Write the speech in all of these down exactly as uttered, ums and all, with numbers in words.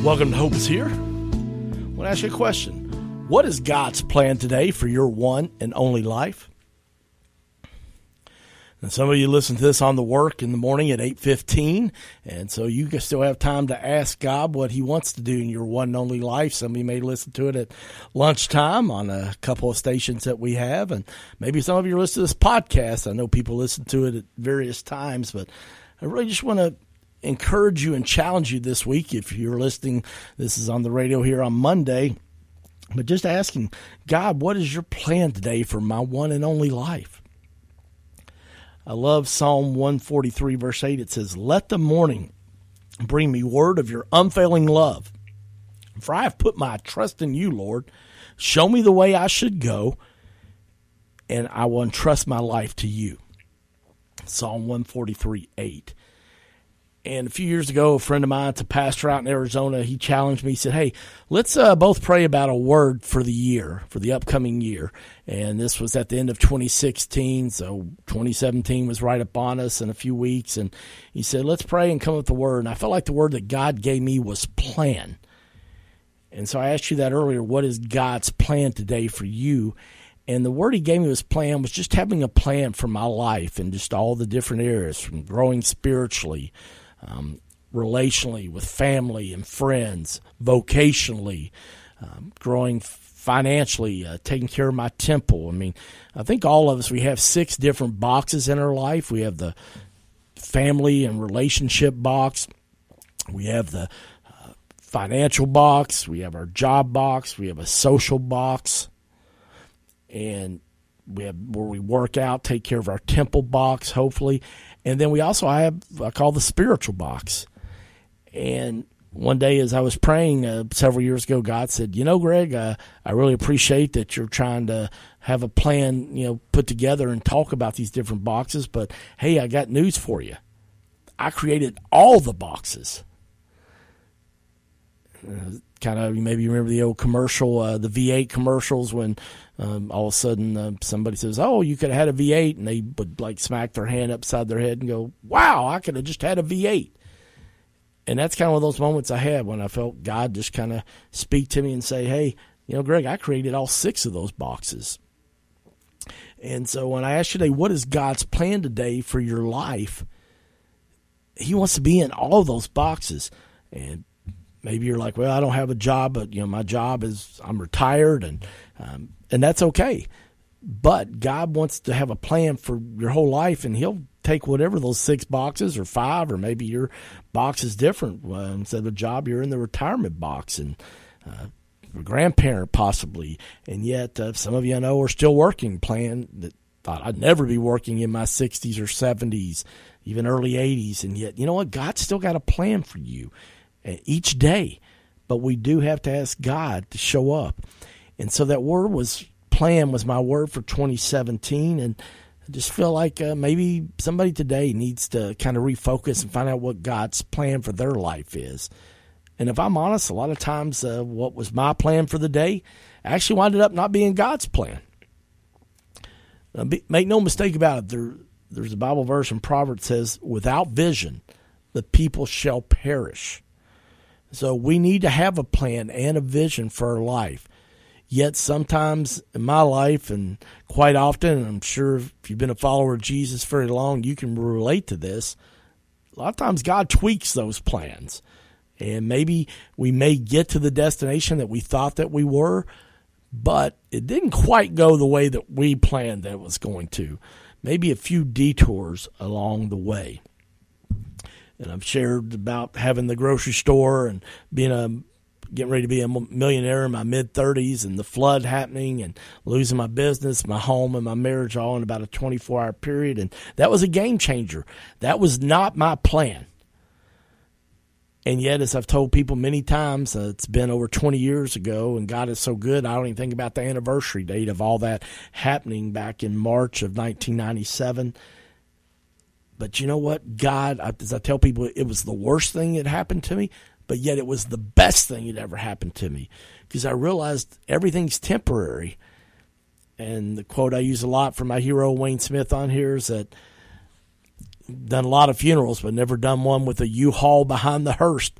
Welcome to Hope is Here. I want to ask you a question. What is God's plan today for your one and only life? And some of you listen to this on the work in the morning at eight fifteen, and so you can still have time to ask God what he wants to do in your one and only life. Some of you may listen to it at lunchtime on a couple of stations that we have, and maybe some of you listen to this podcast. I know people listen to it at various times, but I really just want to encourage you and challenge you this week. If you're listening, this is on the radio here on Monday, but just asking, God, what is your plan today for my one and only life? I love Psalm one forty-three, verse eight. It says, "Let the morning bring me word of your unfailing love. For I have put my trust in you, Lord. Show me the way I should go, and I will entrust my life to you." Psalm one forty-three, eight. And a few years ago, a friend of mine, it's a pastor out in Arizona, he challenged me. He said, hey, let's uh, both pray about a word for the year, for the upcoming year. And this was at the end of twenty sixteen, so twenty seventeen was right upon us in a few weeks. And he said, let's pray and come up with a word. And I felt like the word that God gave me was plan. And so I asked you that earlier, what is God's plan today for you? And the word he gave me was plan, was just having a plan for my life and just all the different areas, from growing spiritually, Um, relationally with family and friends, vocationally, um, growing financially, uh, taking care of my temple. I mean, I think all of us, we have six different boxes in our life. We have the family and relationship box. We have the uh, financial box. We have our job box. We have a social box. And we have where we work out, take care of our temple box, hopefully. And then we also have, I call the spiritual box. And one day as I was praying uh, several years ago, God said, you know, Greg, uh, I really appreciate that you're trying to have a plan, you know, put together and talk about these different boxes. But, hey, I got news for you. I created all the boxes. Uh, kind of, maybe you remember the old commercial, uh, the V eight commercials when um, all of a sudden uh, somebody says, oh, you could have had a V eight, and they would like smack their hand upside their head and go, wow, I could have just had a V eight. And that's kind of one of those moments I had when I felt God just kind of speak to me and say, hey, you know, Greg, I created all six of those boxes. And so when I asked you today, what is God's plan today for your life? He wants to be in all of those boxes. And maybe you're like, well, I don't have a job, but, you know, my job is I'm retired, and um, and that's okay. But God wants to have a plan for your whole life, and he'll take whatever those six boxes or five, or maybe your box is different. Uh, instead of a job, you're in the retirement box, and uh, a grandparent possibly. And yet uh, some of you I know are still working, plan that thought I'd never be working in my sixties or seventies, even early eighties. And yet, you know what? God's still got a plan for you each day, but we do have to ask God to show up. And so that word was plan was my word for twenty seventeen, and I just feel like uh, maybe somebody today needs to kind of refocus and find out what God's plan for their life is. And if I'm honest, a lot of times uh, what was my plan for the day actually wound up not being God's plan. Uh, be, make no mistake about it, there, there's a Bible verse in Proverbs that says, without vision, the people shall perish. So we need to have a plan and a vision for our life. Yet sometimes in my life, and quite often, and I'm sure if you've been a follower of Jesus very long, you can relate to this, a lot of times God tweaks those plans. And maybe we may get to the destination that we thought that we were, but it didn't quite go the way that we planned that it was going to. Maybe a few detours along the way. And I've shared about having the grocery store and being a getting ready to be a millionaire in my mid-thirties, and the flood happening and losing my business, my home, and my marriage all in about a twenty-four hour period. And that was a game changer. That was not my plan. And yet, as I've told people many times, uh, it's been over twenty years ago, and God is so good, I don't even think about the anniversary date of all that happening back in March of nineteen ninety-seven. But you know what? God, as I tell people, it was the worst thing that happened to me, but yet it was the best thing that ever happened to me, because I realized everything's temporary. And the quote I use a lot from my hero, Wayne Smith, on here is that done a lot of funerals, but never done one with a U-Haul behind the hearse.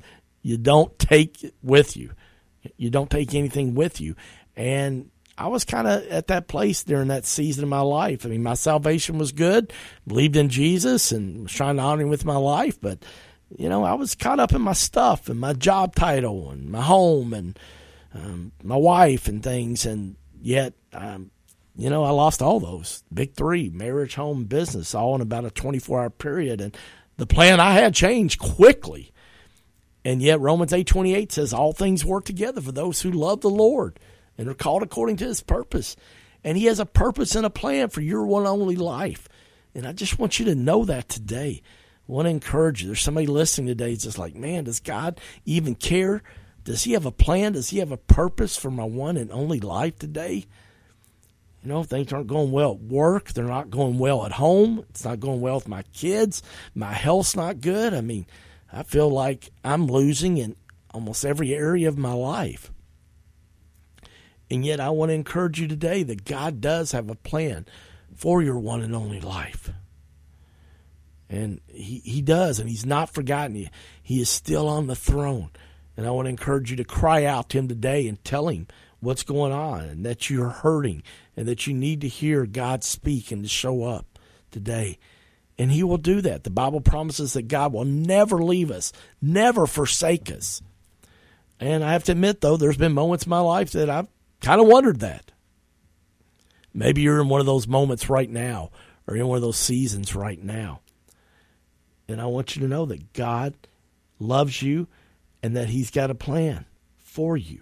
you don't take it with you. You don't take anything with you. And I was kind of at that place during that season of my life. I mean, my salvation was good, believed in Jesus, and was trying to honor him with my life. But, you know, I was caught up in my stuff and my job title and my home and um, my wife and things. And yet, um, you know, I lost all those. Big three, marriage, home, business, all in about a twenty-four hour period. And the plan I had changed quickly. And yet Romans eight twenty-eight says all things work together for those who love the Lord and are called according to his purpose. And he has a purpose and a plan for your one only life. And I just want you to know that today. I want to encourage you. There's somebody listening today that's just like, man, does God even care? Does he have a plan? Does he have a purpose for my one and only life today? You know, things aren't going well at work. They're not going well at home. It's not going well with my kids. My health's not good. I mean, I feel like I'm losing in almost every area of my life. And yet I want to encourage you today that God does have a plan for your one and only life. And he, he does, and he's not forgotten you. He is still on the throne. And I want to encourage you to cry out to him today and tell him what's going on and that you're hurting and that you need to hear God speak and to show up today. And he will do that. The Bible promises that God will never leave us, never forsake us. And I have to admit, though, there's been moments in my life that I've kind of wondered that. Maybe you're in one of those moments right now or in one of those seasons right now. And I want you to know that God loves you and that he's got a plan for you.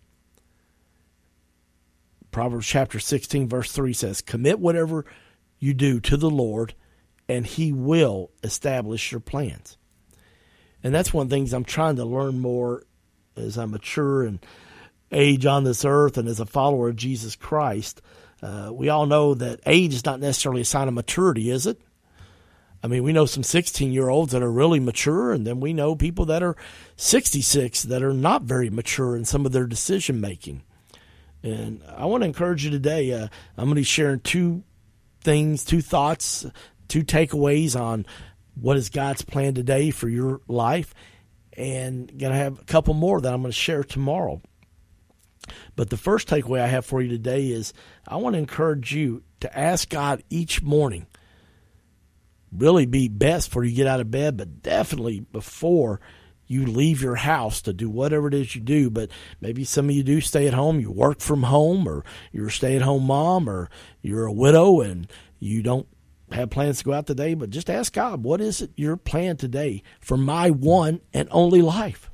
Proverbs chapter sixteen, verse three says, commit whatever you do to the Lord, and he will establish your plans. And that's one of the things I'm trying to learn more as I mature and age on this earth and as a follower of Jesus Christ. Uh, we all know that age is not necessarily a sign of maturity, is it? I mean, we know some sixteen-year-olds that are really mature, and then we know people that are sixty-six that are not very mature in some of their decision-making. And I want to encourage you today. Uh, I'm going to be sharing two things, two thoughts, two takeaways on what is God's plan today for your life, and going to have a couple more that I'm going to share tomorrow. But the first takeaway I have for you today is I want to encourage you to ask God each morning, really be best before you get out of bed, but definitely before you leave your house to do whatever it is you do. But maybe some of you do stay at home, you work from home, or you're a stay-at-home mom, or you're a widow and you don't have plans to go out today. But just ask God, what is it your plan today for my one and only life?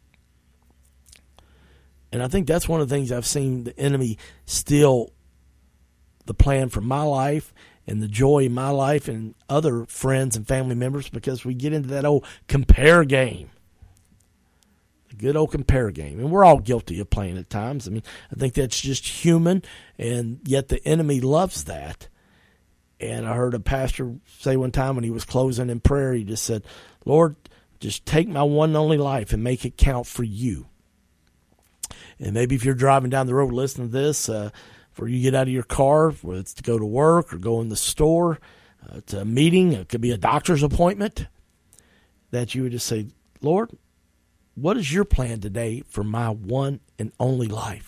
And I think that's one of the things I've seen the enemy steal the plan for my life and the joy in my life and other friends and family members, because we get into that old compare game. The good old compare game. And we're all guilty of playing at times. I mean, I think that's just human, and yet the enemy loves that. And I heard a pastor say one time when he was closing in prayer, he just said, Lord, just take my one and only life and make it count for you. And maybe if you're driving down the road listening to this, uh, before you get out of your car, whether it's to go to work or go in the store, uh, to a meeting, it could be a doctor's appointment, that you would just say, Lord, what is your plan today for my one and only life?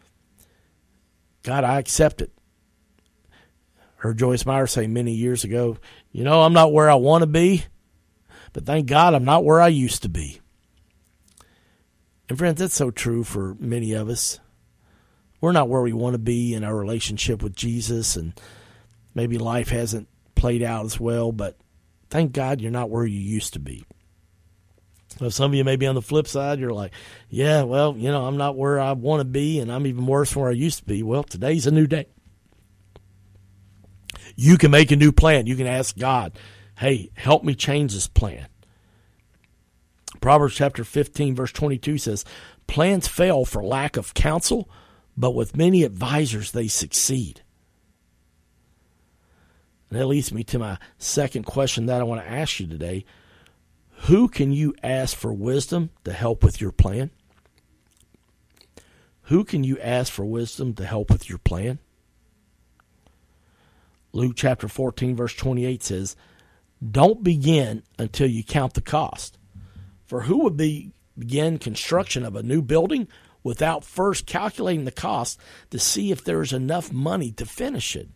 God, I accept it. Heard Joyce Meyer say many years ago, you know, I'm not where I want to be, but thank God I'm not where I used to be. And friends, that's so true for many of us. We're not where we want to be in our relationship with Jesus, and maybe life hasn't played out as well, but thank God you're not where you used to be. Now, some of you may be on the flip side. You're like, yeah, well, you know, I'm not where I want to be, and I'm even worse than where I used to be. Well, today's a new day. You can make a new plan. You can ask God, hey, help me change this plan. Proverbs chapter fifteen, verse twenty-two says, plans fail for lack of counsel, but with many advisors they succeed. And that leads me to my second question that I want to ask you today. Who can you ask for wisdom to help with your plan? Who can you ask for wisdom to help with your plan? Luke chapter fourteen, verse twenty-eight says, don't begin until you count the cost. For who would be begin construction of a new building without first calculating the cost to see if there is enough money to finish it.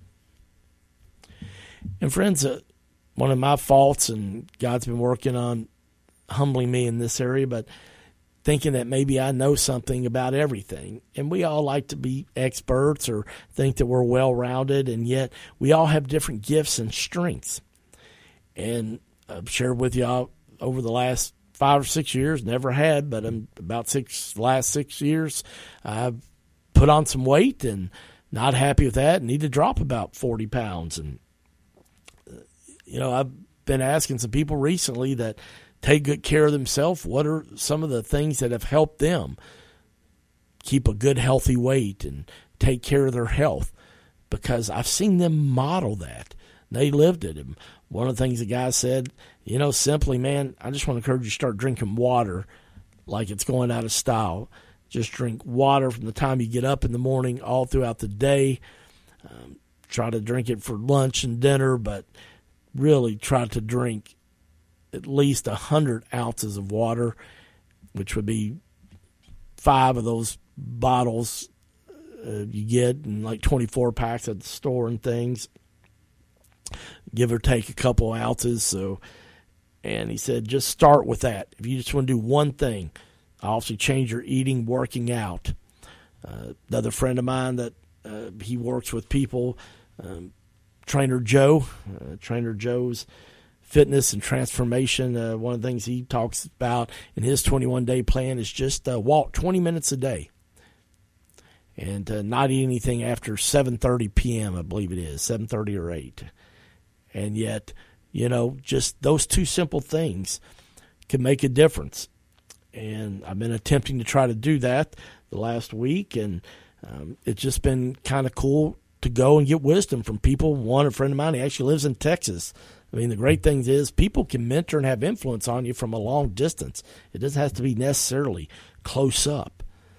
And friends, uh, one of my faults, and God's been working on humbling me in this area, but thinking that maybe I know something about everything. And we all like to be experts or think that we're well-rounded, and yet we all have different gifts and strengths. And I've shared with y'all over the last five or six years, never had, but I'm about six last six years, I've put on some weight and not happy with that, need to drop about forty pounds. And, you know, I've been asking some people recently that take good care of themselves, what are some of the things that have helped them keep a good, healthy weight and take care of their health? Because I've seen them model that. They lived it. And one of the things the guy said, you know, simply, man, I just want to encourage you to start drinking water like it's going out of style. Just drink water from the time you get up in the morning all throughout the day. Um, try to drink it for lunch and dinner, but really try to drink at least one hundred ounces of water, which would be five of those bottles uh, you get in like twenty-four packs at the store and things, give or take a couple ounces. So, and he said, just start with that. If you just want to do one thing, obviously change your eating, working out. Uh, another friend of mine that uh, he works with people, um, Trainer Joe, uh, Trainer Joe's fitness and transformation. Uh, one of the things he talks about in his twenty-one day plan is just uh, walk twenty minutes a day and uh, not eat anything after seven thirty p.m., I believe it is, seven thirty or eight. And yet, you know, just those two simple things can make a difference. And I've been attempting to try to do that the last week, and um, it's just been kind of cool to go and get wisdom from people. One, a friend of mine, he actually lives in Texas. I mean, the great thing is people can mentor and have influence on you from a long distance. It doesn't have to be necessarily close up.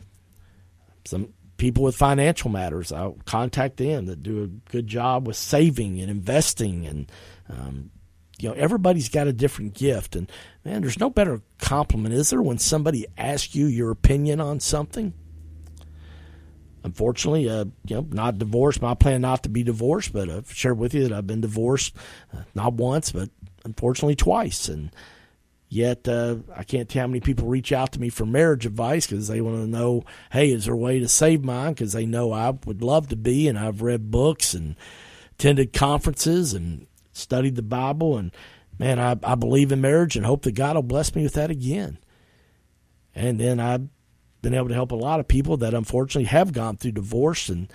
Some people with financial matters, I'll contact them that do a good job with saving and investing. And, um, you know, everybody's got a different gift. And, man, there's no better compliment, is there, when somebody asks you your opinion on something? Unfortunately, uh, you know, not divorced. My plan not to be divorced, but I've shared with you that I've been divorced uh, not once, but unfortunately twice. And yet uh, I can't tell how many people reach out to me for marriage advice because they want to know, hey, is there a way to save mine? Because they know I would love to be, and I've read books and attended conferences and studied the Bible. And, man, I, I believe in marriage and hope that God will bless me with that again. And then I've been able to help a lot of people that unfortunately have gone through divorce and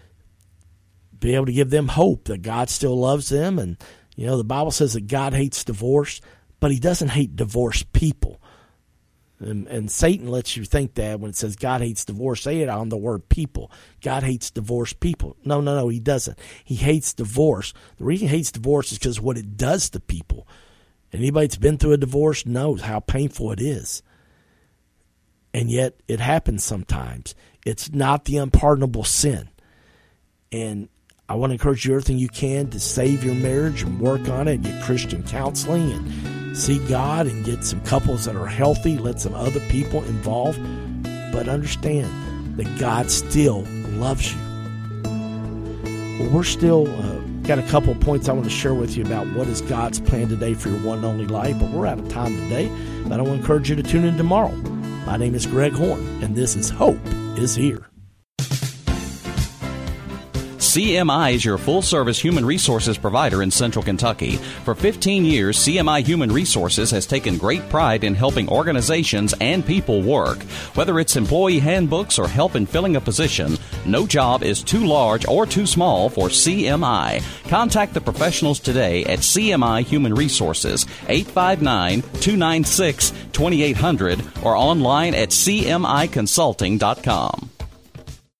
be able to give them hope that God still loves them. And, you know, the Bible says that God hates divorce, but he doesn't hate divorced people. And, and Satan lets you think that when it says God hates divorce, say it on the word people. God hates divorced people. No, no, no, he doesn't. He hates divorce. The reason he hates divorce is because of what it does to people. And anybody that's been through a divorce knows how painful it is. And yet it happens sometimes. It's not the unpardonable sin. And I want to encourage you everything you can to save your marriage and work on it and get Christian counseling and seek God and get some couples that are healthy, let some other people involved. But understand that God still loves you. Well, we're still uh, got a couple of points I want to share with you about what is God's plan today for your one and only life. But we're out of time today. But I want to encourage you to tune in tomorrow. My name is Greg Horn, and this is Hope is Here. C M I is your full-service human resources provider in Central Kentucky. For fifteen years, C M I Human Resources has taken great pride in helping organizations and people work. Whether it's employee handbooks or help in filling a position, no job is too large or too small for C M I. Contact the professionals today at C M I Human Resources, eight five nine, two nine six, two eight zero zero or online at c m i consulting dot com.